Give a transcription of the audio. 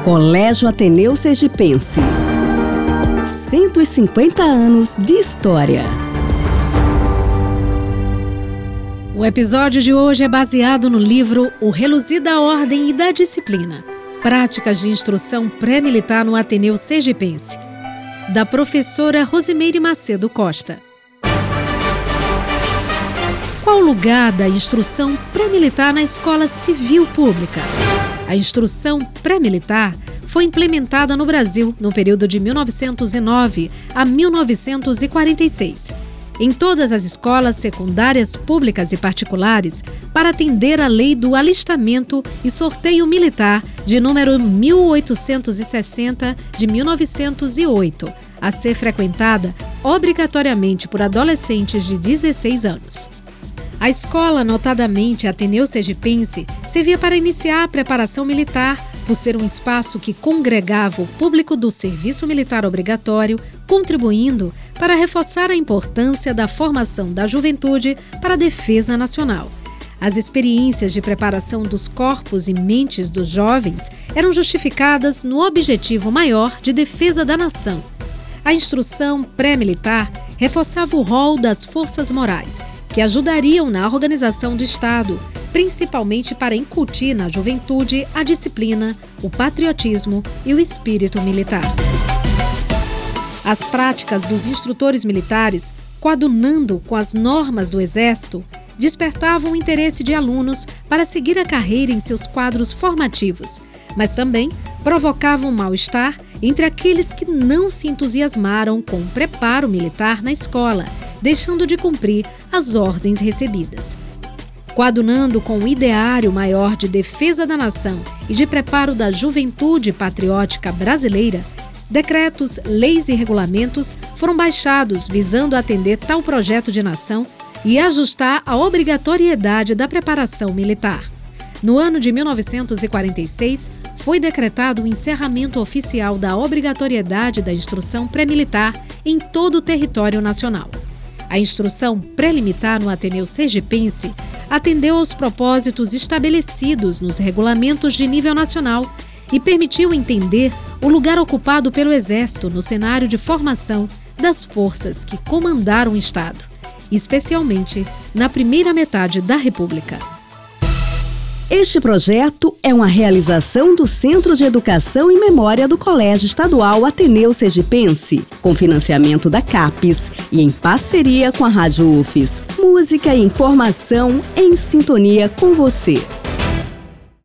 Colégio Ateneu Sergipense. 150 anos de história. O episódio de hoje é baseado no livro O Reluzir da Ordem e da Disciplina, Práticas de Instrução Pré-Militar no Ateneu Sergipense, da professora Rosimeire Macedo Costa. Qual o lugar da instrução pré-militar na escola civil pública? A instrução pré-militar foi implementada no Brasil no período de 1909 a 1946, em todas as escolas secundárias públicas e particulares, para atender à Lei do Alistamento e Sorteio Militar de número 1860 de 1908, a ser frequentada obrigatoriamente por adolescentes de 16 anos. A escola, notadamente Ateneu Sergipense, servia para iniciar a preparação militar, por ser um espaço que congregava o público do serviço militar obrigatório, contribuindo para reforçar a importância da formação da juventude para a defesa nacional. As experiências de preparação dos corpos e mentes dos jovens eram justificadas no objetivo maior de defesa da nação. A instrução pré-militar reforçava o rol das forças morais, que ajudariam na organização do Estado, principalmente para incutir na juventude a disciplina, o patriotismo e o espírito militar. As práticas dos instrutores militares, coadunando com as normas do Exército, despertavam o interesse de alunos para seguir a carreira em seus quadros formativos, mas também provocavam mal-estar entre aqueles que não se entusiasmaram com o preparo militar na escola, deixando de cumprir as ordens recebidas. Coadunando com o ideário maior de defesa da nação e de preparo da juventude patriótica brasileira, decretos, leis e regulamentos foram baixados visando atender tal projeto de nação e ajustar a obrigatoriedade da preparação militar. No ano de 1946, foi decretado o encerramento oficial da obrigatoriedade da instrução pré-militar em todo o território nacional. A instrução pré-militar no Ateneu Sergipense atendeu aos propósitos estabelecidos nos regulamentos de nível nacional e permitiu entender o lugar ocupado pelo Exército no cenário de formação das forças que comandaram o Estado, especialmente na primeira metade da República. Este projeto é uma realização do Centro de Educação e Memória do Colégio Estadual Ateneu Sergipense, com financiamento da CAPES e em parceria com a Rádio UFES. Música e informação em sintonia com você.